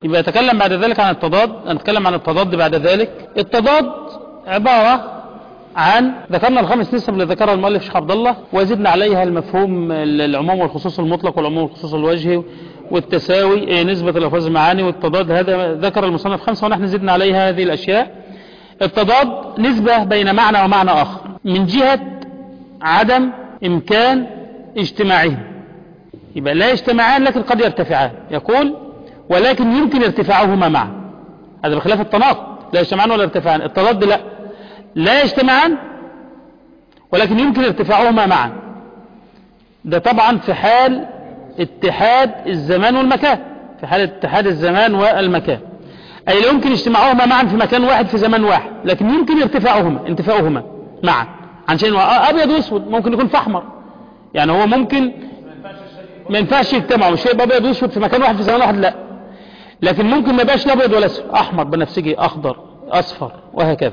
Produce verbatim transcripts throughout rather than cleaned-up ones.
يبقى يتكلم بعد ذلك عن التضاد. نتكلم عن التضاد بعد ذلك. التضاد عبارة عن ذكرنا الخمس نسب اللي ذكرها المؤلف شيخ عبد الله، وزدنا عليها المفهوم العموم والخصوص المطلق والعموم والخصوص الوجهي والتساوي، نسبة الألفاظ المعاني والتضاد. هذا ذكر المصنف خمسة ونحن زدنا عليها هذه الأشياء. التضاد نسبة بين معنى ومعنى آخر من جهة عدم إمكان اجتماعهم. يبقى لا يجتمعان لكن قد يرتفعان. يقول ولكن يمكن ارتفاعهما معا. هذا بخلاف التناقض، لا يجتمعان ولا يرتفعان. التضاد لا، لا يجتمعان ولكن يمكن ارتفاعهما معا. ده طبعا في حال اتحاد الزمان والمكان، في حال اتحاد الزمان والمكان، أي لا يمكن اجتماعهما معا في مكان واحد في زمان واحد، لكن يمكن ارتفاعهما انتفاؤهما معا عن شيء أبيض واسود. ممكن يكون في أحمر، يعني هو ممكن ما ينفعش يجتمعوا، مش هيبقى أبيض واسود في مكان واحد في زمان واحد، لا، لكن ممكن ما يبقاش لا أبيض ولا اسود، أحمر بنفسجي أخضر أصفر وهكذا.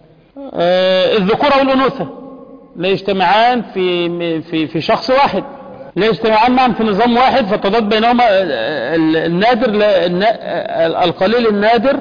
آه الذكورة والأنوثة لا يجتمعان في في في شخص واحد، لا يجتمعان معا في نظام واحد، فالتضاد بينهما النادر لا القليل النادر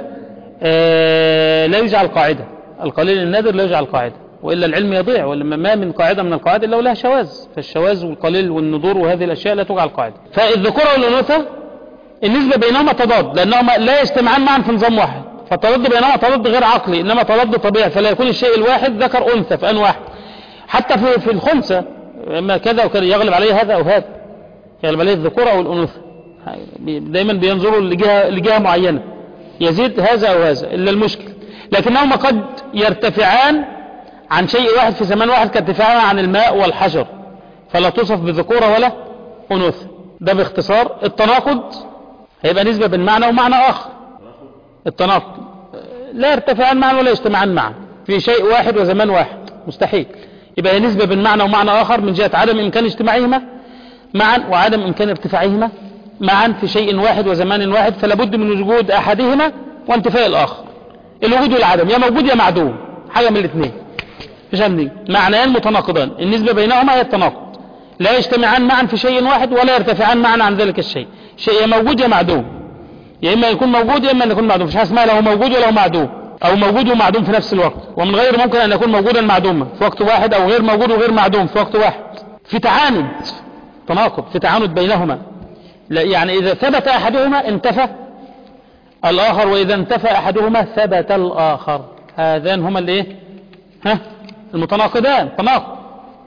آه لا يجعل قاعدة. القليل النادر لا يجعل قاعدة، وإلا العلم يضيع، ولما ما من قاعدة من القواعد إلا ولها شواذ، فالشواذ والقليل والندور وهذه الأشياء لا تجعل قاعدة. فالذكورة والأنوثة النسبة بينهما تضاد لأنهما لا يجتمعان معا في نظام واحد، فالتضاد بينهما تضاد غير عقلي إنما تضاد طبيعي، فلا يكون الشيء الواحد ذكر أنثى في أن واحد. حتى في في الخنثى اما كذا وكذا يغلب عليه هذا أو هذا، يغلب عليه الذكورة والأنوثة، دايما بينظروا لجهة لجهة معينة، يزيد هذا أو هذا إلا المشكل. لكنهما قد يرتفعان عن شيء واحد في زمان واحد كارتفاعنا عن الماء والحجر، فلا توصف بذكورة ولا أنوثة. ده باختصار. التناقض هيبقى نسبة بين معنى ومعنى آخر. التناقض لا يرتفعان معا ولا يجتمعان معا في شيء واحد وزمان واحد، مستحيل. يبقى هي نسبة بين معنى ومعنى آخر من جهة عدم إمكان اجتماعهما معا وعدم إمكان ارتفاعهما معا في شيء واحد وزمان واحد، فلا بد من وجود أحدهما وانتفاء الآخر. الوجود والعدم يا موجود يا معدوم، حاجة من الاثنين، مش عندي معنيان متناقضان. النسبة بينهما هي التناقض، لا يجتمعان معا في شيء واحد ولا يرتفعان معا عن ذلك الشيء. شيء يا موجود يا معدوم، يا إما يكون موجود يا إما أن يكون معدوم. مش اسمها له موجود ولا معدوم، أو موجود ومعدوم في نفس الوقت. ومن غير ممكن أن يكون موجودا معدوما في وقت واحد، أو غير موجود وغير معدوم في وقت واحد. في تعاند، تناقض في تعاند بينهما. يعني إذا ثبت أحدهما انتفى الآخر، وإذا انتفى أحدهما ثبت الآخر. هذان هما اللي إيه؟ ها المتناقضان، تناقض.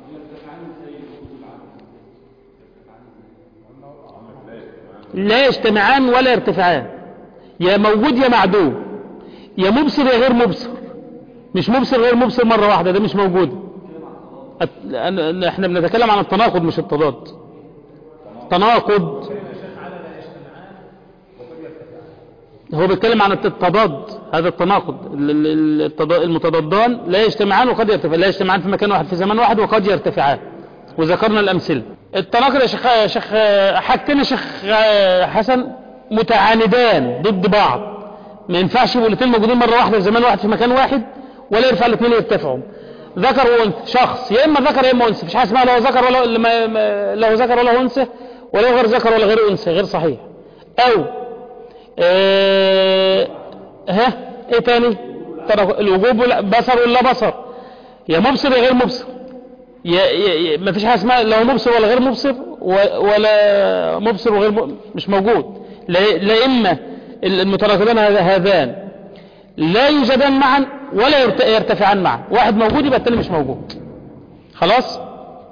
لا يجتمعان ولا يرتفعان، يا موجود يا معدوم، يا مبصر يا غير مبصر. مش مبصر غير مبصر مرة واحدة، ده مش موجود. احنا بنتكلم عن التناقض مش التضاد. تناقض هو بيتكلم عن التضاد، هذا التناقض. المتضادان لا يجتمعان وقد يرتفعان، لا يجتمعان في مكان واحد في زمان واحد وقد يرتفعان، وذكرنا الأمثلة. التناقض يا شيخ شيخ حاجتين شيخ حسن متعاندان ضد بعض، ما ينفعش يبقوا الاثنين موجودين مرة واحدة في زمان واحد في مكان واحد ولا ينفع الاثنين يرتفعوا. ذكر وانثى، شخص يا اما ذكر يا اما انثى، مش حاجه اسمها له ذكر ولا له ذكر ولا انثى، ولا غير ذكر ولا غير انثى، غير صحيح. او اه ها ايه تاني؟ الوجوب بصر ولا بصر، يا مبصر يا غير مبصر، يا, يا ما فيش حاجه اسمها لا مبصر ولا غير مبصر ولا مبصر وغير م... مش موجود. لا, لا اما المتناقضان هذان لا يوجدان معا ولا يرتفعان معا، واحد موجود يبقى التاني مش موجود. خلاص.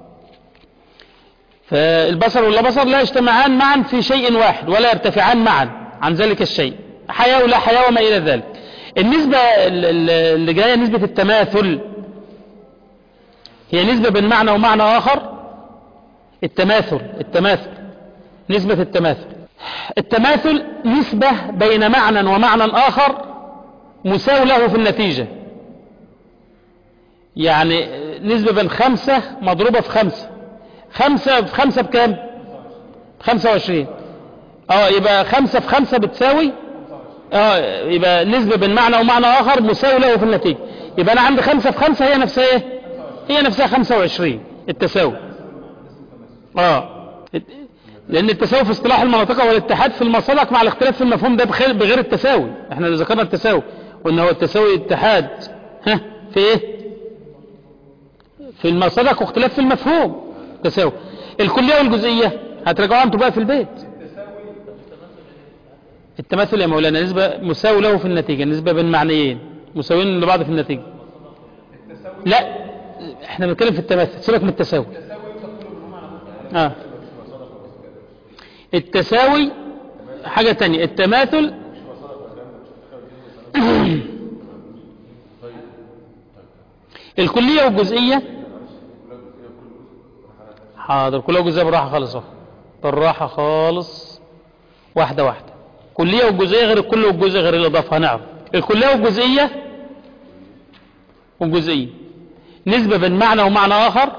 فالبصر والبصر لا يجتمعان معا في شيء واحد ولا يرتفعان معا عن ذلك الشيء، حياة ولا حياة وما إلى ذلك. النسبة اللي جاية نسبة التماثل، هي نسبة بين معنى ومعنى آخر. التماثل التماثل نسبة التماثل التماثل نسبة بين معنى ومعنى آخر مساو له في النتيجة. يعني نسبة بين خمسة مضروبة في خمسة، خمسة في خمسة بكام؟ خمسة وعشرين. اه يبقى خمسة في خمسة بتساوي اه يبقى نسبة بين معنى ومعنى آخر مساو له في النتيجة. يبقى أنا عندي خمسة في خمسة هي نفسها ايه؟ هي نفسها خمسة وعشرين، التساوي. اه لأن التساوي في اصطلاح المناطق هو الاتحاد في المصالح مع الاختلاف في المفهوم ده بغير التساوي. احنا ذكرنا التساوي وان هو التساوي اتحاد ها في ايه؟ في المصالح واختلاف في المفهوم تساوي. الكلية والجزئية هتراجعوها انتوا بقى في البيت. التماثل يا مولانا نسبة مساوي له في النتيجة، نسبة بين معنيين مساويين لبعض في النتيجة. لا احنا بنتكلم في التماثل، سيبك من التساوي. اه التساوي حاجة تانية، التماثل الكلية والجزئية. حاضر، كلية والجزئية بالراحة خالص اهو، بالراحة خالص، واحدة واحدة. كلية والجزئية غير الكل والجزء غير الإضافة. هنعرف الكلية والجزئية والجزئية نسبة بين معنى ومعنى آخر،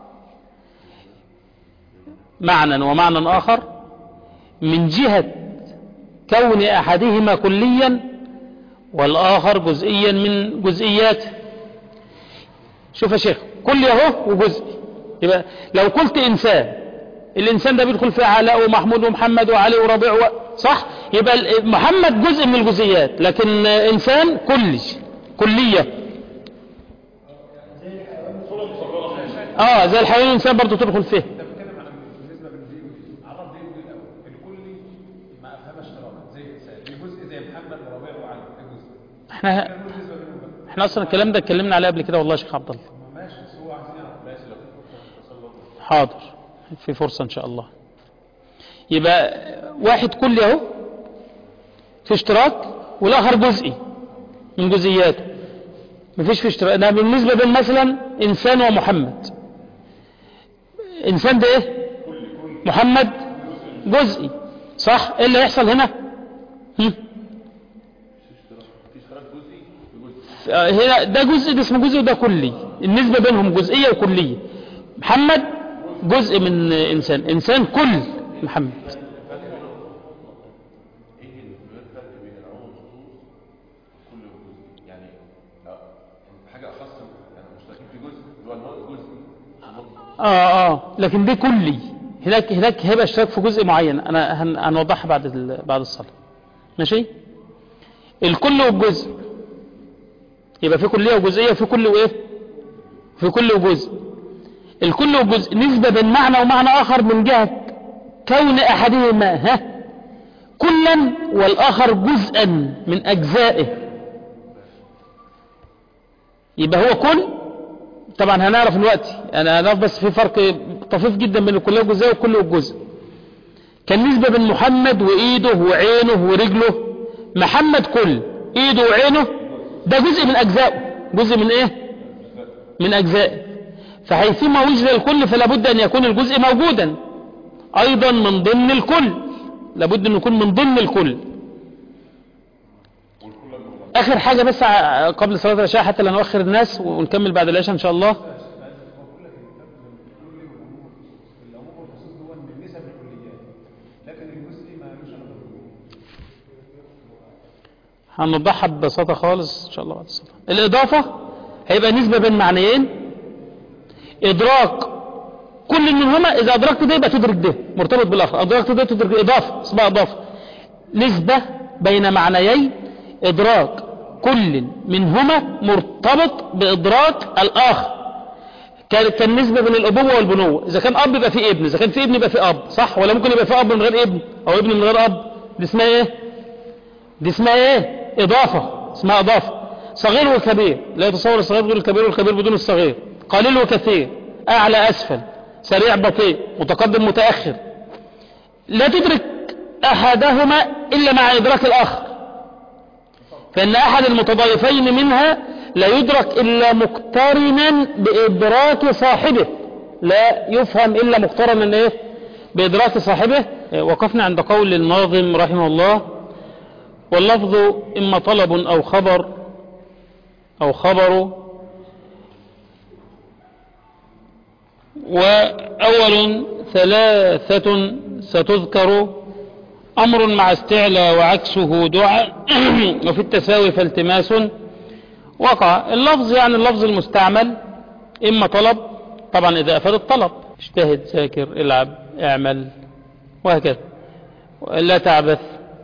معنى ومعنى آخر، من جهة كون أحدهما كليا والآخر جزئيا من جزئياته. شوف يا شيخ، كل اهو وجزء. يبقى لو قلت إنسان، الإنسان ده بيدخل فيه علاء ومحمود ومحمد وعلي وربيع و... صح؟ يبقى محمد جزء من الجزئيات، لكن إنسان كلي كلية. اه زي الحيوان الإنسان برضو تدخل فيه. احنا احنا اصلا الكلام ده اتكلمنا عليه قبل كده والله يا شيخ عبد الله. حاضر، في فرصة ان شاء الله. يبقى واحد كلي اهو في اشتراك، والاخر جزئي من جزئياته، مفيش في اشتراك. ده بالنسبة بين مثلا انسان ومحمد. انسان ده ايه؟ محمد جزئي، صح؟ ايه اللي يحصل هنا؟ هم؟ هنا ده جزء، ده اسمه جزء وده كلي، النسبة بينهم جزئية وكلية. محمد جزء من إنسان، إنسان كل محمد. آه آه لكن ده كلي. هناك هناك هيبقى اشتراك في جزء معين، أنا هن هنوضحها بعد بعد الصلاة. ماشي؟ الكل والجزء يبقى في كلية وجزئية، وفي كل وإيه؟ في كل وجزء. الكل والجزء نسبة بين معنى ومعنى آخر من جهة كون أحدهما ها كلا والآخر جزءا من أجزائه. يبقى هو كل، طبعا هنعرف دلوقتي، أنا هنعرف بس في فرق طفيف جدا بين الكلية والجزئية والكل والجزء. كان نسبة بين محمد وإيده وعينه ورجله. محمد كل، إيده وعينه ده جزء من أجزائه، جزء من إيه؟ من أجزائه. فحيثما وجد الكل فلا بد أن يكون الجزء موجودا أيضا من ضمن الكل، لابد أن يكون من ضمن الكل. آخر حاجة بس قبل صلاة العشاء حتى لا نؤخر الناس ونكمل بعد العشاء إن شاء الله. هنوضحها ببساطة خالص إن شاء الله بعد الصلاة. الإضافة هيبقى نسبة بين معنيين، إدراك كل منهما. إذا أدركت ده يبقى تدرك ده مرتبط بالآخر، أدركت ده تدرك ده، إضافة اسمها إضافة. نسبة بين معنيين، إدراك كل منهما مرتبط بإدراك الآخر. كان نسبة بين الأبوة والبنوة، إذا كان أب يبقى في ابن، إذا كان في ابن يبقى في أب، صح؟ ولا ممكن يبقى في أب من غير ابن أو ابن من غير أب؟ دي اسمها إيه؟ دي اسمها إيه؟ إضافة، اسمها إضافة. صغير وكبير، لا يتصور الصغير بدون الكبير والكبير بدون الصغير. قليل وكثير، أعلى أسفل، سريع بطيء، متقدم متأخر. لا تدرك أحدهما إلا مع إدراك الآخر، فإن أحد المتضايفين منها لا يدرك إلا مقترنا بإدراك صاحبه، لا يفهم إلا مقترنا إيه؟ بإدراك صاحبه. وقفنا عند قول الناظم رحمه الله: واللفظ إما طلب أو خبر أو خبر، وأول ثلاثة ستذكر، أمر مع استعلى وعكسه دعاء، وفي التساوي فالتماس وقع. اللفظ يعني اللفظ المستعمل، إما طلب، طبعا إذا أفاد الطلب، اجتهد، ذاكر، العب، اعمل، وهكذا. لا تعبث،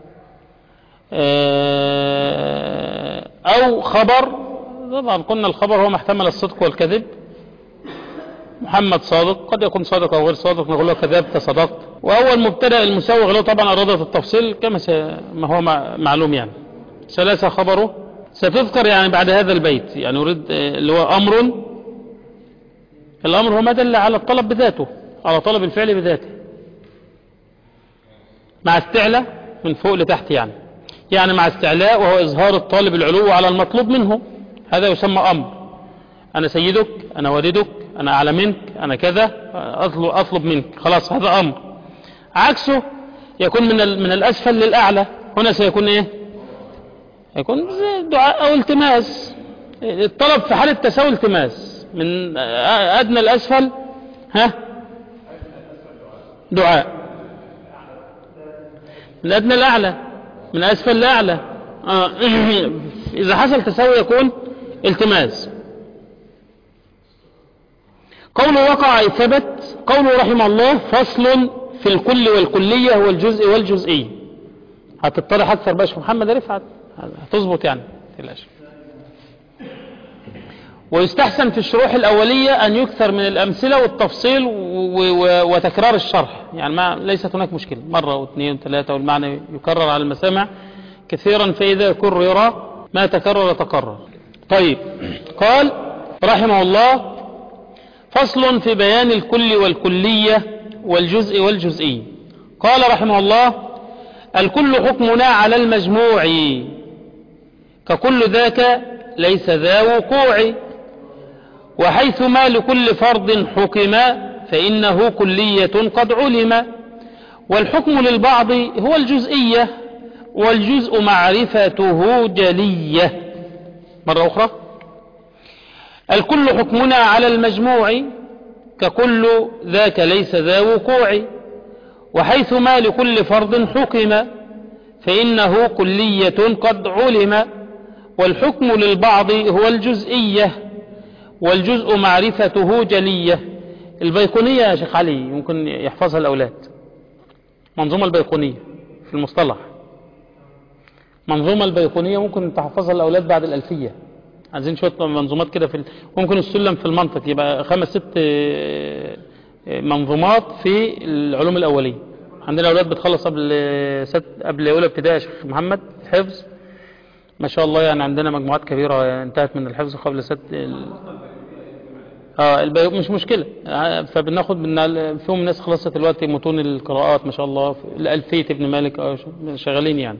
أو خبر. طبعا قلنا الخبر هو ما احتمل الصدق والكذب. محمد صادق، قد يكون صادق أو غير صادق، نقول له كذبت صدقت. وأول مبتدأ المسوغ له طبعا أرادت التفصيل كما ما هو معلوم يعني. ثلاثة خبره ستذكر يعني بعد هذا البيت، يعني يريد اللي هو أمر. الأمر هو ما دل على الطلب بذاته، على طلب الفعل بذاته، مع استعلاء من فوق لتحت يعني. يعني مع استعلاء وهو إظهار الطالب العلو على المطلوب منه، هذا يسمى أمر. أنا سيدك، أنا والدك، أنا أعلى منك، أنا كذا، أطلب, أطلب منك، خلاص هذا أمر. عكسه يكون من, من الأسفل للأعلى، هنا سيكون إيه؟ يكون دعاء أو التماس. الطلب في حالة تساوي التماس، من أدنى الأسفل ها دعاء، من أدنى الأعلى، من أسفل لأعلى. آه. إذا حصل تساوي يكون التماس. قوله وقع أي ثبت. قوله رحمه الله فصل في الكل والكلية هو الجزء والجزئي. هتطرح أكثر باش محمد رفعت هتظبط يعني تلاش. ويستحسن في الشروح الأولية أن يكثر من الأمثلة والتفصيل وتكرار الشرح، يعني ما ليست هناك مشكلة، مرة واثنين وثلاثة والمعنى يكرر على المسامع كثيرا، فإذا كرر ما تكرر تكرر. طيب، قال رحمه الله فصل في بيان الكل والكلية والجزء والجزئي. قال رحمه الله الكل حكمنا على المجموع، ككل ذاك ليس ذا وقوع، وحيث ما لكل فرد حكم فإنه كلية قد علم، والحكم للبعض هو الجزئية، والجزء معرفته جلية. مرة أخرى، الكل حكمنا على المجموع، ككل ذاك ليس ذا وقوع، وحيث ما لكل فرد حكم فإنه كلية قد علم، والحكم للبعض هو الجزئية، والجزء معرفته جلية. البيقونية يا شيخ علي ممكن يحفظها الأولاد، منظومة البيقونية في المصطلح، منظومة البيقونية ممكن تحفظها الأولاد بعد الألفية. عايزين شوية منظومات كده في ال... ممكن السلم في المنطق يبقى خمس ست منظومات في العلوم الأولية. عندنا أولاد بتخلص قبل ست قبل أولى ابتدائي يا شيخ محمد حفظ ما شاء الله، يعني عندنا مجموعات كبيرة انتهت من الحفظ قبل ست ال... اه البي... مش مشكلة، فبناخد من فيهم ناس خلصت دلوقتي متون القراءات ما شاء الله، الألفية ابن مالك اه شغالين يعني.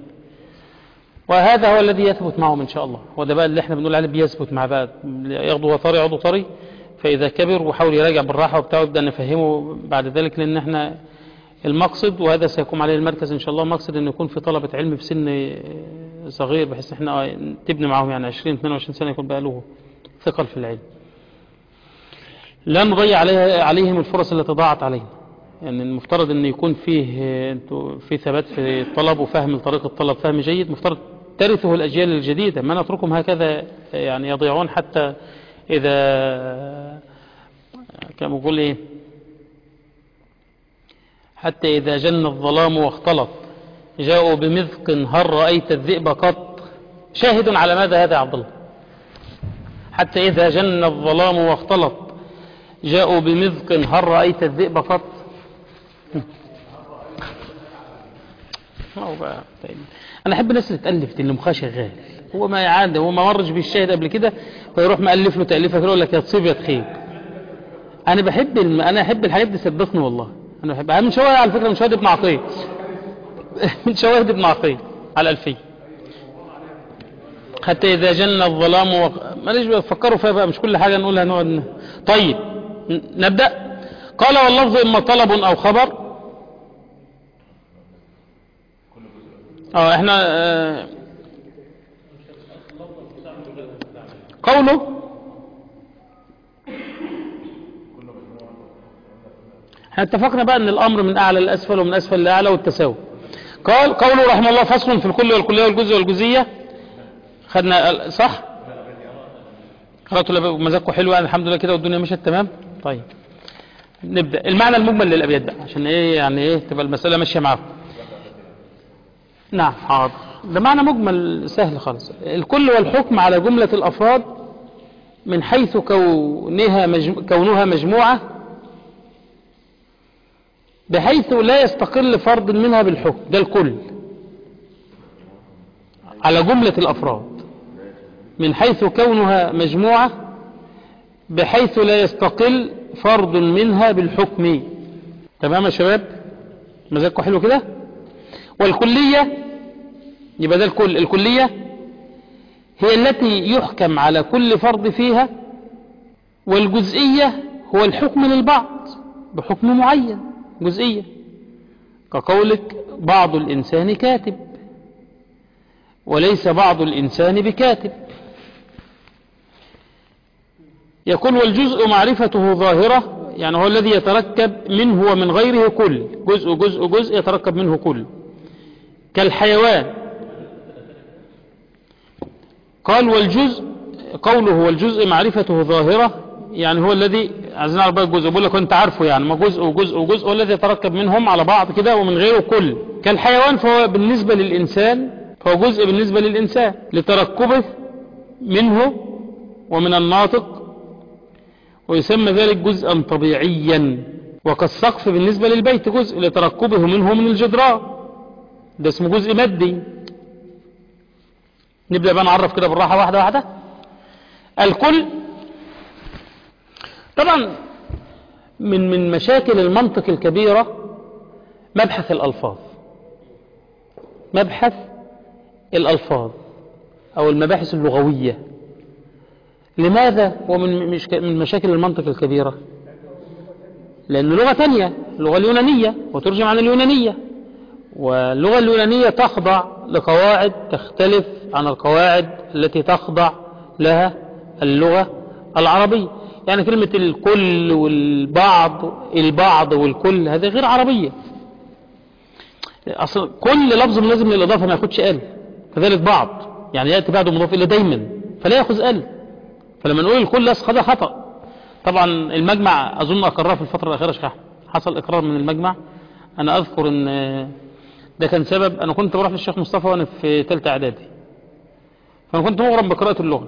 وهذا هو الذي يثبت معهم إن شاء الله، وده بقى اللي احنا بنقول عليه بيثبت مع بقى ياخدوا طري عضو طري، فإذا كبر وحاول يراجع بالراحة وبتاعه يبدأ نفهمه بعد ذلك، لأن احنا المقصد وهذا سيكون عليه المركز إن شاء الله، مقصد أن يكون في طلبة علم في سن صغير، بحيث احنا تبني معهم يعني عشرين اثنين وعشرين سنة يكون بقى له ثقل في العلم، لا نضيع عليها عليهم الفرص التي ضاعت عليهم. يعني المفترض أن يكون فيه في ثبات في الطلب وفهم طريقة الطلب فهم جيد، مفترض ترثه الأجيال الجديدة، ما نتركهم هكذا يعني يضيعون، حتى إذا كما يقول إيه حتى إذا جن الظلام واختلط جاءوا بمذق هل رأيت الذئب قط. شاهد على ماذا هذا يا عبد الله؟ حتى إذا جن الظلام واختلط جاءوا بمذق هل رأيت الذئب قط. أنا أحب الناس اللي تألف اللي مخها شغال، هو ما يعاد هو ما مرج بالشاهد قبل كده فيروح مألف له تأليفه كده يقول لك يا تصيب يا تخيب. أنا بحب الم... أنا أحب الحاجات دي صدقني والله، أنا بحب من شواهد على فكرة، من شواهد ابن عقيل من شواهد ابن عقيل على الألفية. حتى إذا جن الظلام و... ماليش بفكروا فيها بقى، مش كل حاجة نقولها نقعد. طيب نبدأ. قال واللفظ إما طلب أو خبر. اه احنا اه قوله احنا اتفقنا بقى ان الامر من اعلى لاسفل ومن اسفل لاعلى والتساوي. قال قوله رحمه الله فصل في الكل والكلية والجزء والجزية. خدنا صح؟ قرأتوا مزاجكم حلو يعني الحمد لله كده والدنيا مشت تمام. طيب نبدأ المعنى المجمل للأبيات بقى عشان ايه يعني ايه تبقى المسألة ماشية معاكم. نعم حاضر. ده معنى مجمل سهل خالص. الكل والحكم على جملة الأفراد من حيث كونها مجمو... كونها مجموعة بحيث لا يستقل فرد منها بالحكم. ده الكل على جملة الأفراد من حيث كونها مجموعة بحيث لا يستقل فرد منها بالحكم. تمام يا شباب؟ مزاجكم حلو كده؟ والكلية يبقى ده الكل. الكلية هي التي يحكم على كل فرد فيها، والجزئية هو الحكم للبعض بحكم معين جزئية، كقولك بعض الإنسان كاتب وليس بعض الإنسان بكاتب. يقول والجزء معرفته ظاهرة، يعني هو الذي يتركب منه ومن غيره كل، جزء جزء جزء يتركب منه كل، كالحيوان. قال والجزء قوله والجزء معرفته ظاهرة، يعني هو الذي عايزين نعرف بقى الجزء، بقول لك انت عارفه يعني ما جزء وجزء وجزء، هو الذي يتركب منهم على بعض كده ومن غيره كل. كالحيوان فهو بالنسبة للإنسان فهو جزء بالنسبة للإنسان لتركبه منه ومن الناطق، ويسمى ذلك جزءا طبيعيا. وكالسقف بالنسبة للبيت جزء لتركبه منه من الجدران، ده اسمه جزء مادي. نبدأ بقى نعرف كده بالراحة واحدة واحدة. الكل طبعا من من مشاكل المنطق الكبيرة مبحث الألفاظ، مبحث الألفاظ أو المباحث اللغوية. لماذا هو من من مشاكل المنطق الكبيرة؟ لأن لغة تانية، اللغة اليونانية، وترجم عن اليونانية، واللغة اليونانية تخضع لقواعد تختلف عن القواعد التي تخضع لها اللغة العربية. يعني كلمة الكل والبعض، البعض والكل، هذه غير عربية. أصلا كل لفظ لازم للإضافة ما ياخدش ال، كذلك بعض يعني يأتي بعده مضاف إليه دايما فلا يأخذ ال. فلما نقول الكل هذا خطأ. طبعا المجمع أظن أقرها في الفترة الأخيرة شيخ أحمد، حصل إقرار من المجمع. أنا أذكر أن ده كان سبب، أنا كنت بروح للشيخ مصطفى وأنا في ثالثة إعدادي، فأنا كنت مغرم بقراءة اللغة.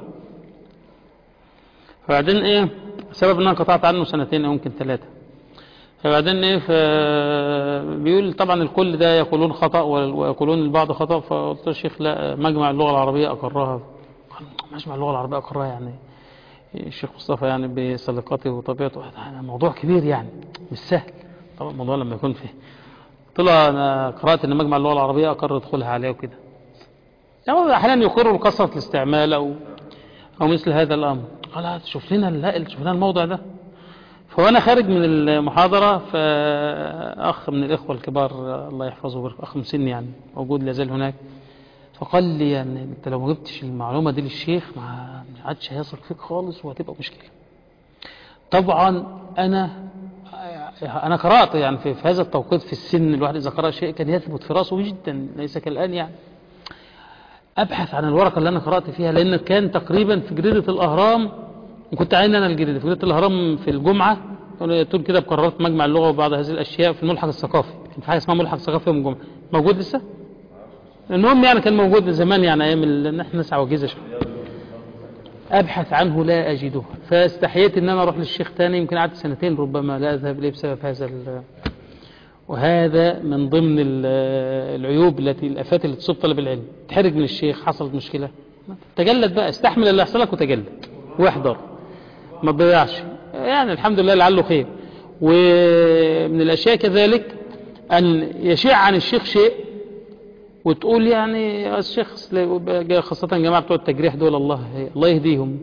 فبعدين إيه سبب أن أنا قطعت عنه سنتين أو يمكن ثلاثة. فبعدين إيه بيقول طبعا الكل ده يقولون خطأ ويقولون البعض خطأ. فقلت الشيخ لا، مجمع اللغة العربية أقرها. مجمع اللغة العربية أقرها يعني الشيخ مصطفى يعني بسلقاته وطبيعته موضوع كبير يعني مش سهل. طبعا الموضوع لما يكون فيه طلع أنا قرأت أن مجمع اللغة العربية أقر دخولها عليه وكده. يعني أحيانا يقروا بكثرة الاستعمال أو أو مثل هذا الأمر. قال شوف لنا لا شوف لنا الموضوع ده. فوانا خارج من المحاضرة فأخ من الإخوة الكبار الله يحفظه، أخ مسني يعني موجود لازال هناك، فقال لي يعني أنت لو ما جبتش المعلومة دي للشيخ ما عادش هيثق فيك خالص وهتبقى مشكلة. طبعا أنا أنا قرأت يعني في, في هذا التوقيت في السن الواحد إذا قرأ شيء كان يثبت في راسه جدا ليس كالآن يعني. أبحث عن الورقة اللي أنا قرأت فيها لأن كان تقريبا في جريدة الأهرام، وكنت عين أنا الجريدة في جريدة الأهرام في الجمعة تقول كده بقرارات مجمع اللغة وبعض هذه الأشياء في الملحق الثقافي. في حاجة اسمها ملحق ثقافي يوم الجمعة موجود لسه؟ المهم يعني كان موجود زمان يعني أيام اللي احنا نسعى وجيزة شوية. أبحث عنه لا أجده، فاستحييت أن أنا أروح للشيخ تاني، يمكن قعدت سنتين ربما لا أذهب إليه بسبب هذا. وهذا من ضمن العيوب التي الآفات اللي تصيب طلب العلم. تحرج من الشيخ، حصلت مشكلة تجلد بقى، استحمل اللي يحصل لك وتجلد واحضر ما تضيعش يعني الحمد لله لعله خير. ومن الأشياء كذلك أن يشيع عن الشيخ شيء وتقول يعني الشيخ خاصة جماعة بتوع التجريح دول الله الله يهديهم،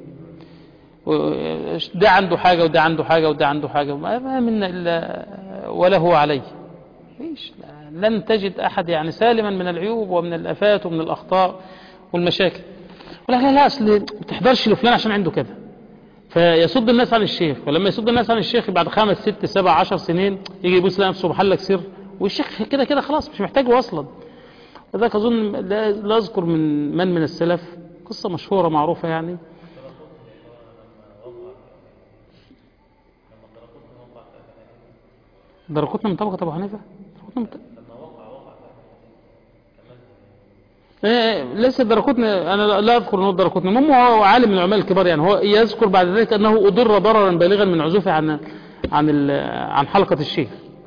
ده عنده حاجة وده عنده حاجة وده عنده حاجة ما منا إلا ولا هو عليه. لن تجد أحد يعني سالما من العيوب ومن الآفات ومن الأخطاء والمشاكل. ولا لا لا أصل ما تحضرش لفلان عشان عنده كذا، فيصد الناس عن الشيخ. ولما يصد الناس عن الشيخ بعد خمس ست سبع عشر سنين يجي يبص لنفسه محلك سر، والشيخ كده كده خلاص مش محتاجه أصلا. وذلك أظن لا أذكر من من من السلف قصة مشهورة معروفة يعني درقطني من طبقة أبو حنيفة؟ درقطني من طبقة. إيه ليس درقطني، أنا لا أذكر أنه درقطني، المهم هو عالم من العلماء الكبار يعني، هو يذكر بعد ذلك أنه أضر ضررا بالغا من عزوفه عن عن عن حلقة الشيخ.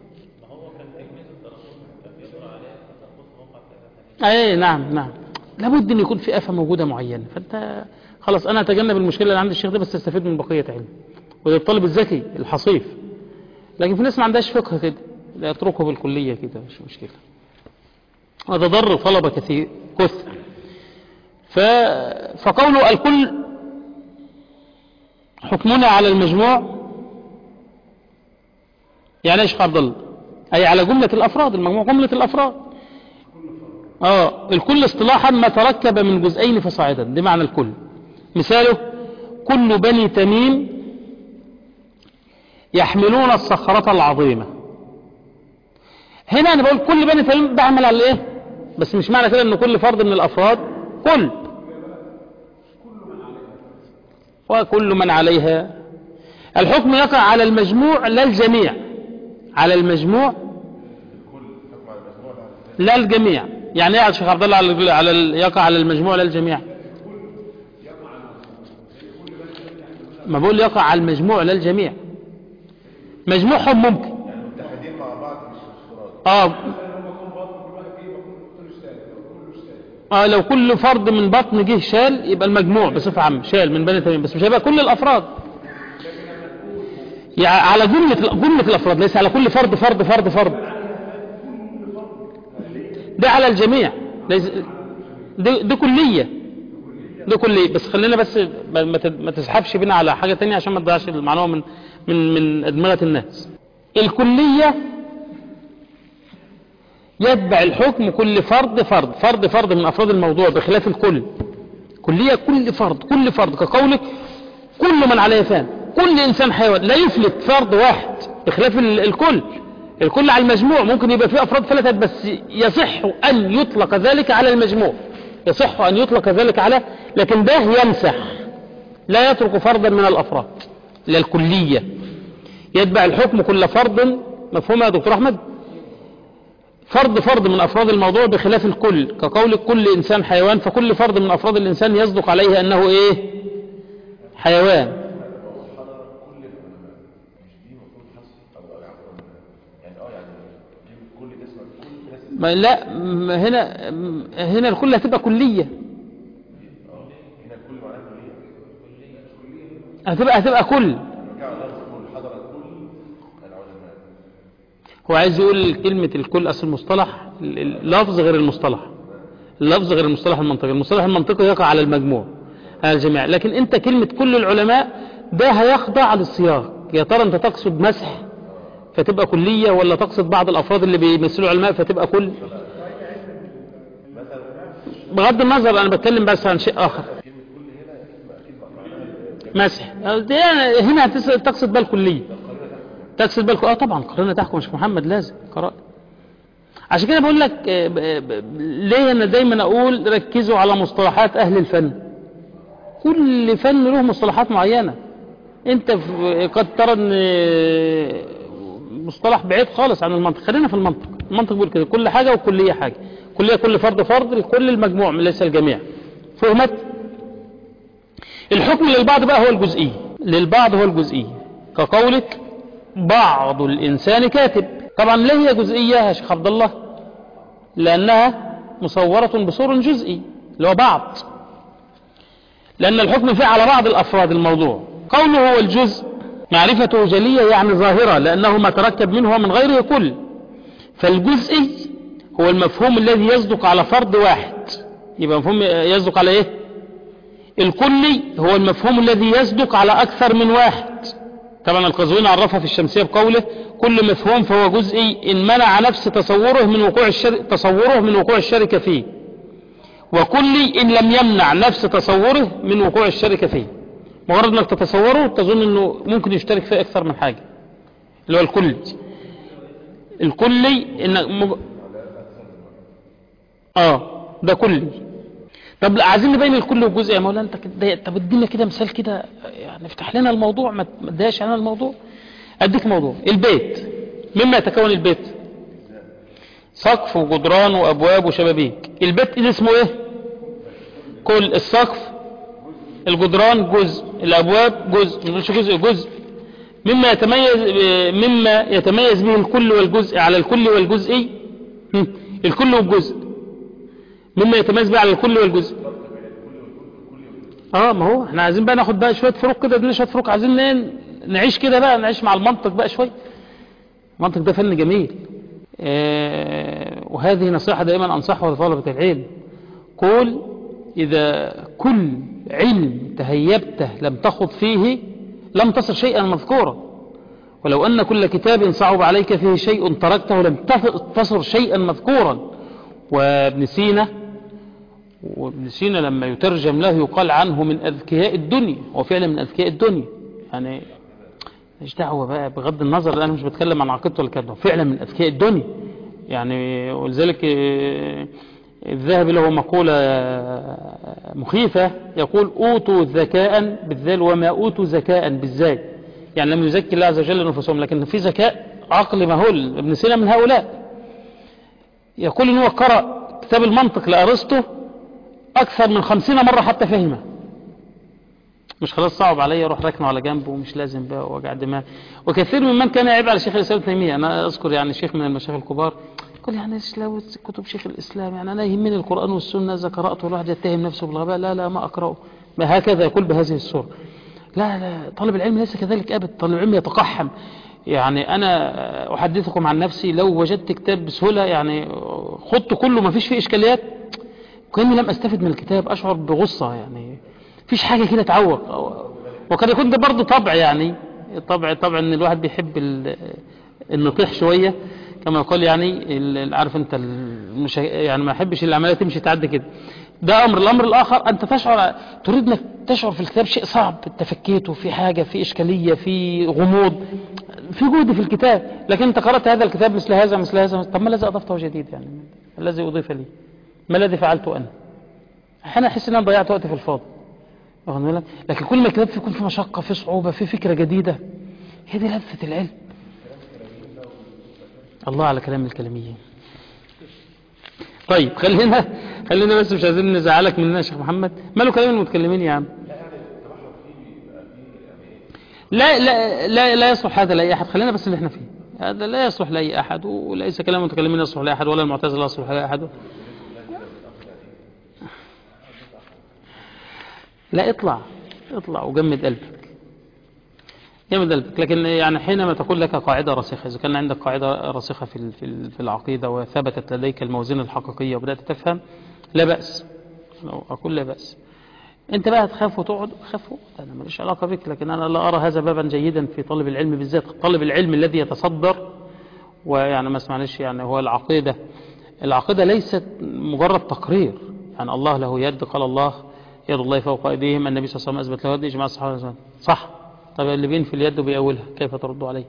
أي نعم نعم، لابد أن يكون في آفة موجودة معينة، فأنت خلاص أنا أتجنب المشكلة اللي عند الشيخ ده بس استفيد من بقية علم، وده الطالب الذكي الحصيف. لكن في ناس ما عندهاش فقه كده، لا يتركه بالكلية كده مش مشكلة، هذا ضر طلبة كثير كثر. ف... فقوله الكل حكمنا على المجموع يعني ايش عبد الله؟ أي على جملة الأفراد، المجموع جملة الأفراد. آه الكل اصطلاحا ما تركب من جزئين فصاعدا، ده معنى الكل. مثاله كل بني تميم يحملون الصخرة العظيمة. هنا أنا بقول كل بني تميم بعمل على إيه؟ بس مش معنى كده أن كل فرد من الأفراد كل وكل من عليها. الحكم يقع على المجموع لا الجميع، على المجموع لا الجميع. يعني ايه يا شيخ عبد الله على على يقع على المجموع لا الجميع؟ ما بقول يقع على المجموع لا الجميع، مجموعهم ممكن يعني متحدين مع بعض مش اه اه لو كل فرد من بطن جه شال يبقى المجموع بصفة عامة شال من بني تميم، بس مش هيبقى كل الافراد يعني على جملة جملة الافراد، ليس على كل فرد فرد فرد فرد، ده على الجميع، ده, ده كلية، ده كلية. بس خلينا بس ما تسحبش بينا على حاجة تانية عشان ما تضيعش المعلومة من من من أدمغة الناس. الكلية يتبع الحكم كل فرد فرد فرد فرد من أفراد الموضوع بخلاف الكل. كلية كل فرد كل فرد، كقولك كل من عليه فان، كل إنسان حيوان، لا يفلت فرد واحد بخلاف الكل. الكل على المجموع ممكن يبقى فيه أفراد فلتت، بس يصح أن يطلق ذلك على المجموع، يصح أن يطلق ذلك على، لكن ده يمسح لا يترك فردا من الأفراد للكلية. يتبع الحكم كل فرد، مفهوم يا دكتور أحمد؟ فرد فرد من أفراد الموضوع بخلاف الكل، كقول كل إنسان حيوان، فكل فرد من أفراد الإنسان يصدق عليه أنه إيه؟ حيوان. ما لا هنا هنا الكل هتبقى كلية، هتبقى هتبقى كل. هو عايز يقول كلمة الكل أصل المصطلح اللفظ غير المصطلح، اللفظ غير المصطلح المنطقي. المصطلح المنطقي يقع على المجموع على الجميع، لكن انت كلمة كل العلماء ده هيخضع للسياق. يا ترى انت تقصد مسح فتبقى كلية، ولا تقصد بعض الأفراد اللي بيمثلوا علماء فتبقى كل؟ بغض النظر أنا بتكلم بس عن شيء آخر. مسح هنا تقصد بالكلية، تقصد بالكلية. اه طبعا قرينة تحكم مش محمد، لازم قراءة. عشان كده بقول لك ليه أنا دايما أقول ركزوا على مصطلحات أهل الفن. كل فن له مصطلحات معينة. انت قد ترى ان مصطلح بعيد خالص عن المنطق، خلينا في المنطق. المنطق بيقول كده كل حاجة وكلية حاجة، كلية كل فرد فرد، كل المجموع ليس الجميع. فهمت؟ الحكم للبعض بقى هو الجزئي، للبعض هو الجزئي، كقولك بعض الإنسان كاتب. طبعا ليه هي جزئية يا شيخ عبد الله؟ لأنها مصورة بصور جزئي اللي هو بعض، لأن الحكم فيه على بعض الأفراد الموضوع. قوله هو الجزء معرفته جلية يعني ظاهرة، لأنه ما تركب منه من غيره كل. فالجزئي هو المفهوم الذي يصدق على فرد واحد، يبقى مفهوم يصدق على ايه؟ الكلي هو المفهوم الذي يصدق على أكثر من واحد. طبعا القزويني عرفها في الشمسية بقوله كل مفهوم فهو جزئي إن منع نفس تصوره من وقوع الشر... تصوره من وقوع الشركة فيه، وكلي إن لم يمنع نفس تصوره من وقوع الشركة فيه. مجرد انك تتصوره تظن انه ممكن يشترك فيه اكثر من حاجة، اللي هو الكلي. الكلي إن مج... اه ده كلي. طب عايزين نبين الكل والجزء يا مولانا. انت كده طب ادينا كده مثال كده يعني افتح لنا الموضوع، ما تديهاش علينا الموضوع. اديك موضوع البيت. مما يتكون البيت، سقف وجدران وأبواب وشبابيك. البيت إذا اسمه إيه؟ كل. السقف الجدران جزء، الأبواب جزء، مش جزء جزء. مما يتميز مما يتميز به الكل والجزء على الكل والجزء. الكل والجزء مما يتميز به على الكل والجزء. اه ما هو احنا عايزين بقى ناخد بقى شويه فروق كده، ادينا شويه فروق، عايزين نعيش كده بقى، نعيش مع المنطق بقى شويه. المنطق ده فن جميل. آه وهذه نصيحه دائما انصحها لطلبه العلم. قول إذا كل علم تهيبته لم تخض فيه لم تصل شيئا مذكورا، ولو أن كل كتاب صعب عليك فيه شيء تركته لم تصل شيئا مذكورا. وابن سينا وابن سينا لما يترجم له يقال عنه من أذكياء الدنيا، هو فعلا من أذكياء الدنيا. يعني مش دعوة بقى بغض النظر، أنا مش بتكلم عن عقيدته ولا كده، فعلا من أذكياء الدنيا. يعني ولذلك الذهبي له مقولة مخيفة يقول أوتوا ذكاء بالذال وما أوتوا ذكاء بالزاي. يعني لم يزكي الله عز وجل نفسهم، لكن في ذكاء عقل مهول. ابن سينا من هؤلاء. يقول إنه قرأ كتاب المنطق لأرسطو أكثر من خمسين مرة حتى فهمه. مش خلاص صعب علي أروح ركنه على جنبه ومش لازم بقى وجع دماغ. وكثير من من كان يعيب على شيخ الإسلام ابن تيمية. أنا أذكر يعني شيخ من المشايخ الكبار قال يعني ايش لو كتب شيخ الإسلام، يعني أنا يهمني القرآن والسنة، إذا قرأته الواحد يتهم نفسه بالغباء، لا لا ما أقرأه. ما هكذا يقول بهذه الصورة. لا لا طالب العلم ليس كذلك أبدا. طالب العلم يتقحم. يعني أنا أحدثكم عن نفسي، لو وجدت كتاب بسهولة يعني خطه كله ما فيش فيه إشكاليات، وكأني لم أستفد من الكتاب، أشعر بغصة، يعني فيش حاجة كده تعوق. وقد يكون ده برضه طبع، يعني طبع طبع إن الواحد بيحب النطيح شوية كما يقول، يعني عارف انت المشا... يعني ما يحبش العمليه تمشي تعدي كده. ده امر. الامر الاخر انت تشعر، تريد انك تشعر في الكتاب شيء صعب، انت فكيته في حاجه، في اشكاليه، في غموض، في جهد في الكتاب. لكن انت قرات هذا الكتاب مثل هذا مثل هذا، طب ما الذي اضفته جديد؟ يعني الذي اضيف لي، ما الذي فعلته انا؟ احيانا احس ان انا ضيعت وقتي في الفاضي، واخد بالك؟ لكن كل ما الكتاب يكون في مشقه، في صعوبه، في فكره جديده، هي دي لذة العلم. الله على كلام الكلاميين. طيب خلينا خلينا بس مش عايزين نزعلك مننا يا شيخ محمد. ماله كلام المتكلمين يا عم؟ لا لا لا لا يصلح هذا لاي احد. خلينا بس اللي احنا فيه هذا لا يصلح لاي احد، وليس كلام المتكلمين يصلح لاي احد، ولا المعتزله يصلح لاي احد. لا اطلع اطلع وجمد قلبك، جمد قلبك. لكن يعني حينما تقول لك قاعدة راسخة، إذا كان عندك قاعدة راسخة في في العقيدة وثبتت لديك الموازين الحقيقية وبدأت تفهم، لا بأس. أقول لا بأس. أنت بقى تخاف وتقعد، خاف، أنا ماليش علاقة بك. لكن أنا لا أرى هذا بابا جيدا في طالب العلم بالذات. طالب العلم الذي يتصدر ويعني ما اسمعناش، يعني هو العقيدة. العقيدة ليست مجرد تقرير. يعني الله له يد، قال الله يد الله فوق أيديهم، النبي صلى الله عليه وسلم أثبت له يد، إجماع الصحابة، صح. طب اللي بين في اليد وبيأولها كيف تردوا عليه؟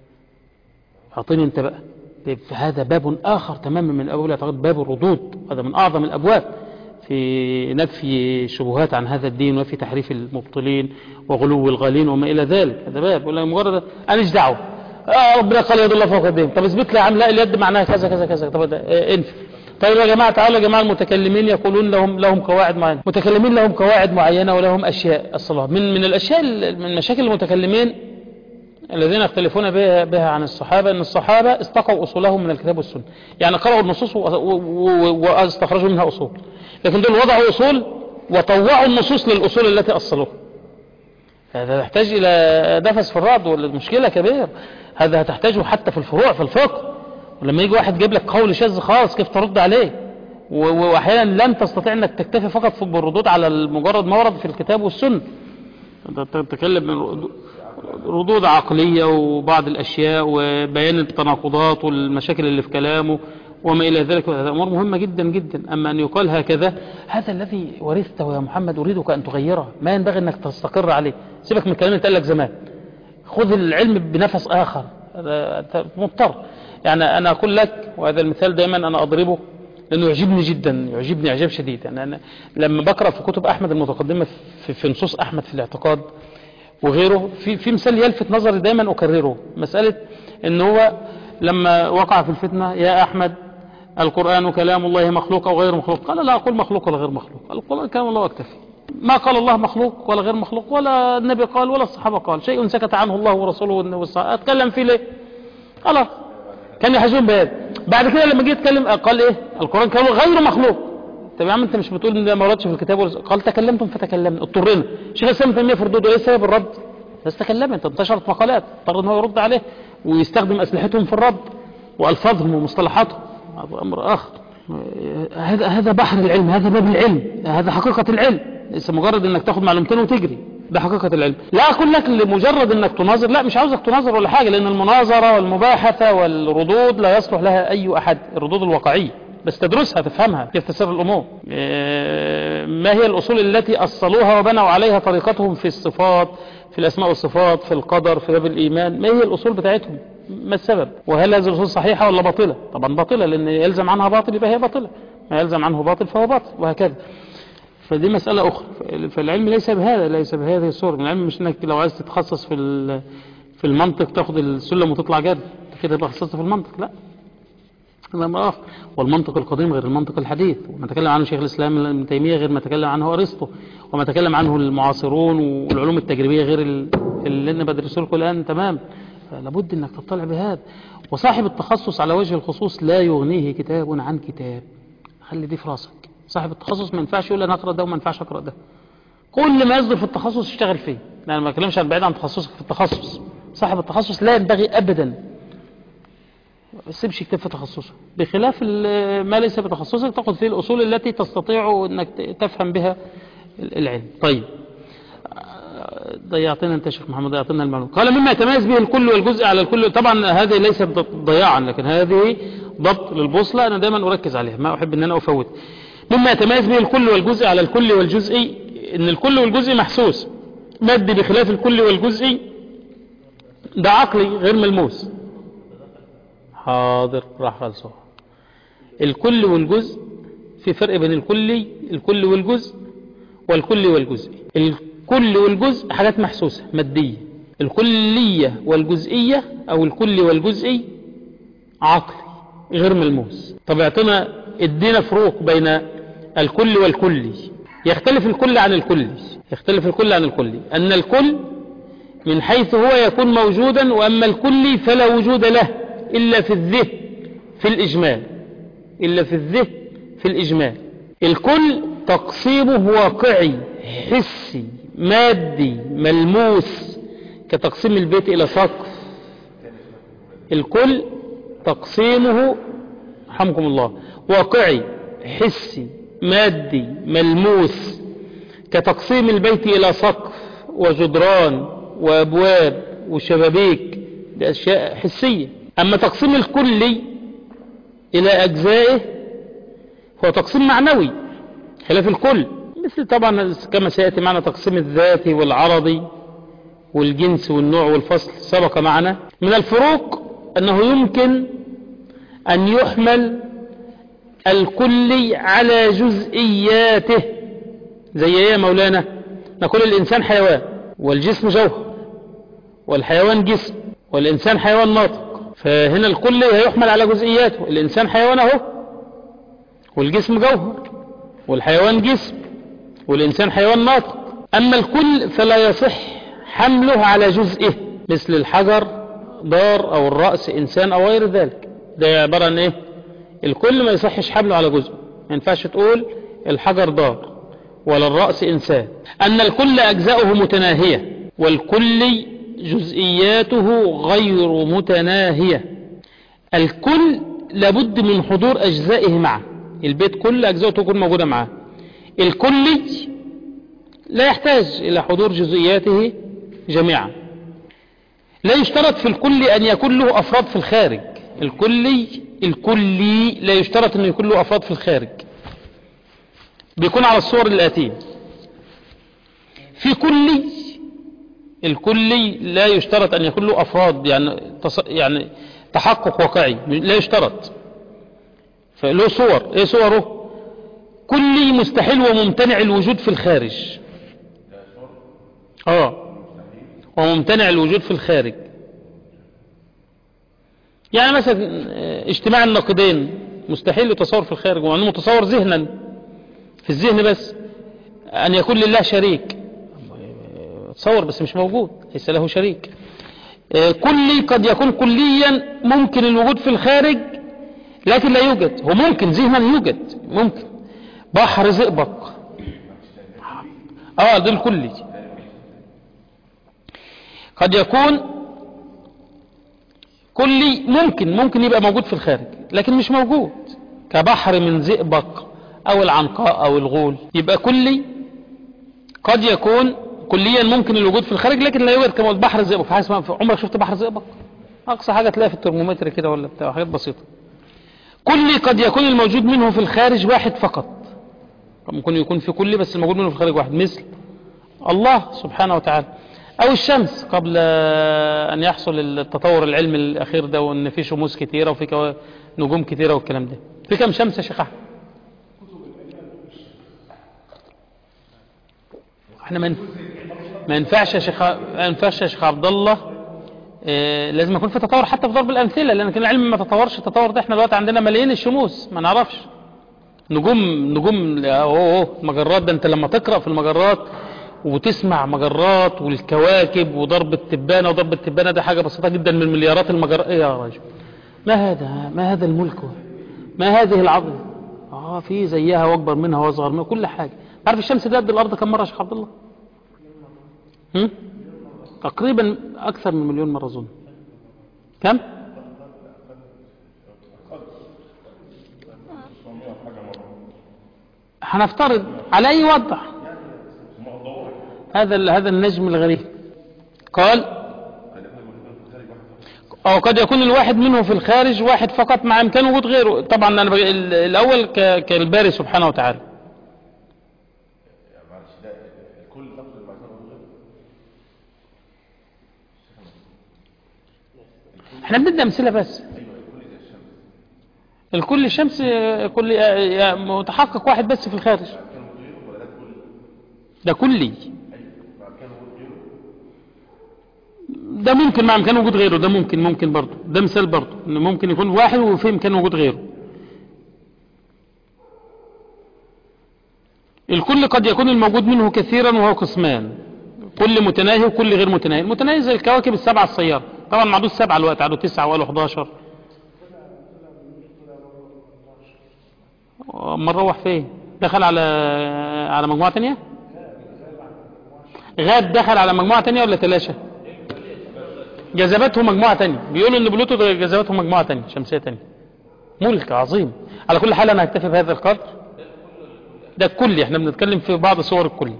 أعطيني أنت بقى. هذا باب آخر تماما من الأبواب، يعتقد باب الردود. هذا من أعظم الأبواب في نفي الشبهات عن هذا الدين، وفي تحريف المبطلين وغلو الغالين وما إلى ذلك. هذا باب. ولا مجرد أنا مش دعوة، آه ربنا قال يد الله فوق أيديهم، طب اثبت لي يا عم لا اليد معناها كذا كذا كذا، طب آه انفي. طيب يا جماعة تعالوا يا جماعة، المتكلمين يقولون لهم لهم قواعد معينة، متكلمين لهم قواعد معينة ولهم أشياء. الصلاة من من الأشياء، من مشاكل المتكلمين الذين يختلفون بها, بها عن الصحابة، أن الصحابة استقوا أصولهم من الكتاب والسنة. يعني قرأوا النصوص واستخرجوا منها أصول، لكن دول وضعوا أصول وطوعوا النصوص للأصول التي أصلوها. هذا يحتاج إلى نفس في الرعد، والمشكلة كبير. هذا هتحتاجه حتى في الفروع في الفقه. ولما يجي واحد جيب لك قول شاذ خالص كيف ترد عليه؟ واحيانا لن تستطيع انك تكتفي فقط بالردود على مجرد ما ورد في الكتاب والسنه. تتكلم من ردود عقليه وبعض الاشياء وبيان التناقضات والمشاكل اللي في كلامه وما الى ذلك. هذا امور مهمه جدا جدا. اما ان يقال هكذا، هذا الذي ورثته يا محمد اريدك ان تغيره، ما ينبغي انك تستقر عليه. سيبك من الكلام اللي اتقال لك زمان، خذ العلم بنفس اخر. انت مضطر. يعني أنا أقول لك، وهذا المثال دائما أنا أضربه لأنه يعجبني جدا، يعجبني إعجاب شديد. يعني أنا لما بقرأ في كتب أحمد المتقدمة في, في نصوص أحمد في الاعتقاد وغيره، في, في مثال يلفت نظري دائما أكرره، مسألة أن هو لما وقع في الفتنة: يا أحمد القرآن كلام الله مخلوق أو غير مخلوق؟ قال: لا أقول مخلوق ولا غير مخلوق، القرآن كلام الله واكتفي. ما قال الله مخلوق ولا غير مخلوق، ولا النبي قال، ولا الصحابة قال. شيء سكت عنه الله ورسوله والصحابة، أتكلم فيه ليه؟ خلاص، كان يحجون بهذا. بعد كده لما جه يتكلم قال إيه؟ القرآن كلام غير مخلوق. طب يا عم أنت مش بتقول إن ده ما وردش في الكتاب؟ قال: تكلمتم فتكلمنا، اضطرينا. شيخ الإسلام ابن تيمية في ردوده إيه سبب الرد؟ بس تكلمت، انتشرت مقالات، اضطر إن هو يرد عليه ويستخدم أسلحتهم في الرد وألفاظهم ومصطلحاتهم. هذا أمر آخر. هذا هذا بحر العلم، هذا باب العلم، هذا حقيقة العلم. ليس مجرد انك تاخد معلومتين وتجري، ده حقيقة العلم. لا اقول لك لمجرد انك تناظر، لا مش عاوزك تناظر ولا حاجة، لان المناظرة والمباحثة والردود لا يصلح لها اي احد، الردود الواقعية بس تدرسها تفهمها كيف تسير الامور. ما هي الاصول التي اصلوها وبنوا عليها طريقتهم في الصفات، في الاسماء والصفات، في القدر، في باب الايمان؟ ما هي الاصول بتاعتهم؟ ما السبب؟ وهل هذه الاصول صحيحة ولا باطلة؟ طبعا باطلة، لان يلزم عنها باطل يبقى هي باطلة، ما يلزم عنه باطل فهو باطل، وهكذا. فدي مسألة أخرى. فالعلم ليس بهذا، ليس بهذه الصورة. العلم مش انك لو عايز تتخصص في في المنطق تاخد السلم وتطلع جد كده تبقى خصصت في المنطق، لا، هذا امر آخر. والمنطق القديم غير المنطق الحديث، وما تكلم عنه شيخ الإسلام ابن تيمية غير ما تكلم عنه أرسطو، وما تكلم عنه المعاصرون، والعلوم التجريبية غير اللي انا بدرسه لكم الآن. تمام، فلابد انك تطلع بهذا. وصاحب التخصص على وجه الخصوص لا يغنيه كتاب عن كتاب، خلي دي في راسك. صاحب التخصص ما ينفعش يقول انا اقرا ده وما ينفعش اقرا ده، كل ما يصدر في التخصص اشتغل فيه. انا ما بتكلمش عن بعيد عن تخصصك في التخصص، صاحب التخصص لا ينبغي ابدا ما تسيبش كتاب في تخصصه، بخلاف ما ليس بتخصصك تاخذ فيه الاصول التي تستطيع انك تفهم بها العلم. طيب، ضيعتنا انت يا شيخ محمد، ضيعتنا المعلومه. قال: مما يتميز به الكل والجزء على الكل. طبعا هذه ليست ضياعا، لكن هذه ضبط للبوصله، انا دايما اركز عليها، ما احب ان انا افوت. مما يتميز به الكل والجزء على الكل والجزء، ان الكل والجزء محسوس مادي، بخلاف الكل والجزء ده عقلي غير ملموس. حاضر، راح خلصه. الكل والجزء، في فرق بين الكلي الكل والجزء والكل والجزء. الكل والجزء حاجات محسوسة مادية، الكلية والجزئية او الكل والجزء عقلي غير ملموس. طب اعطنا ادينا فروق بين الكل والكلي. يختلف الكل عن الكلي، يختلف الكل عن الكلي ان الكل من حيث هو يكون موجودا، واما الكلي فلا وجود له الا في الذهن في الاجمال، الا في الذهن في الاجمال. الكل تقسيمه واقعي حسي مادي ملموس، كتقسيم البيت الى سقف. الكل تقسيمه رحمكم الله واقعي حسي مادي ملموس، كتقسيم البيت الى سقف وجدران وابواب وشبابيك، دي اشياء حسية. اما تقسيم الكلي الى اجزائه هو تقسيم معنوي خلاف الكل، مثل طبعا كما سيأتي معنا تقسيم الذاتي والعرضي والجنس والنوع والفصل سبق معنا. من الفروق انه يمكن ان يحمل الكلي على جزئياته. زي ايه يا مولانا؟ نقول الانسان حيوان والجسم جوهر، والحيوان جسم، والانسان حيوان ناطق، فهنا الكلي هيحمل على جزئياته. الانسان حيوان اهو، والجسم جوهر، والحيوان جسم، والإنسان حيوان ناطق. أما الكل فلا يصح حمله على جزئه، مثل الحجر دار أو الرأس إنسان أو غير ذلك. ده عبارة عن إيه؟ الكل ما يصحش حمله على جزء، ما ينفعش تقول الحجر دار ولا الرأس إنسان. أن الكل أجزاؤه متناهية، والكل جزئياته غير متناهية. الكل لابد من حضور أجزائه معه، البيت كل أجزاؤه تكون موجودة معه. الكلي لا يحتاج إلى حضور جزئياته جميعا. لا يشترط في الكل أن يكون له أفراد في الخارج. الكلي الكلي لا يشترط أن يكون له أفراد في الخارج، بيكون على الصور الآتية. في كلي الكلي لا يشترط أن يكون له أفراد، يعني يعني تحقق واقعي، لا يشترط. فله صور، ايه صوره؟ كلي مستحيل وممتنع الوجود في الخارج، اه وممتنع الوجود في الخارج. يعني مثلا اجتماع الناقدين مستحيل يتصور في الخارج، وأنه متصور ذهنا في الذهن بس أن يكون لله شريك، تصور بس مش موجود، ليس له شريك. كلي قد يكون كليا ممكن الوجود في الخارج لكن لا يوجد، هو ممكن ذهنا يوجد، ممكن بحر زئبق، اه ده الكلي. قد يكون كلي ممكن ممكن يبقى موجود في الخارج لكن مش موجود، كبحر من زئبق او العنقاء او الغول. يبقى كلي قد يكون كليا ممكن الوجود في الخارج لكن لا يوجد، كما البحر الزئبق. في حاجه اسمها، عمرك شفت بحر زئبق؟ اقصى حاجه تلاقيها في الترمومتر كده ولا بتاع، حاجات بسيطه. كلي قد يكون الموجود منه في الخارج واحد فقط، ممكن يكون في كلي بس الموجود منه في الخارج واحد، مثل الله سبحانه وتعالى، او الشمس قبل ان يحصل التطور العلمي الاخير ده، وان في شموس كتيره وفي نجوم كتيره والكلام ده. في كم شمس يا شيخ احمد؟ احنا من ما ينفعش يا شيخ، ما ينفعش يا شيخ عبد الله، إيه لازم يكون في تطور حتى في ضرب الامثله، لان كان العلم ما تطورش التطور ده. احنا دلوقتي عندنا ملايين الشموس ما نعرفش، نجوم نجوم اوه مجرات، ده انت لما تقرا في المجرات وتسمع مجرات والكواكب وضرب التبانه، وضرب التبانه ده حاجه بسيطه جدا من مليارات المجرات. ايه يا راجل، ما هذا ما هذا الملك، ما هذه العظمه، اه في زيها واكبر منها واصغر منها كل حاجه. عارف الشمس دي قد الارض كم مره يا شيخ عبد الله؟ هم؟ تقريبا اكثر من مليون مره اظن. كم؟ هنفترض على اي وضع هذا هذا النجم الغريب. قال او قد يكون الواحد منه في الخارج واحد فقط مع امكان وجود غيره. طبعا انا الاول كالباري سبحانه وتعالى. احنا بندي امثله بس. الكل الشمس كل متحقق واحد بس في الخارج، ده كلي، ده ممكن مع امكان وجود غيره، ده ممكن ممكن برضه، ده مثال برضه ان ممكن يكون واحد وفي امكان وجود غيره. الكل قد يكون الموجود منه كثيرا وهو قسمان، كل متناهي وكل غير متناهي. المتناهي زي الكواكب السبعه السياره، طبعا ما عادوش سبعه الوقت، عادوا تسعه وقالوا احداشر. اما نروح فين؟ دخل على على مجموعه ثانيه؟ غاب دخل على مجموعه ثانيه ولا تلاشى؟ جذبته مجموعه ثانيه، بيقولوا ان بلوتو جذبته مجموعه ثانيه شمسيه ثانيه. ملك عظيم. على كل حال انا هكتفي بهذا القدر، ده الكلي، احنا بنتكلم في بعض صور الكلي،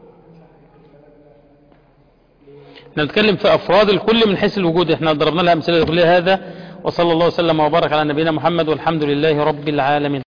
احنا بنتكلم في افراد الكل من حيث الوجود، احنا ضربنا لها امثله لكل هذا. وصلى الله وسلم وبارك على نبينا محمد والحمد لله رب العالمين.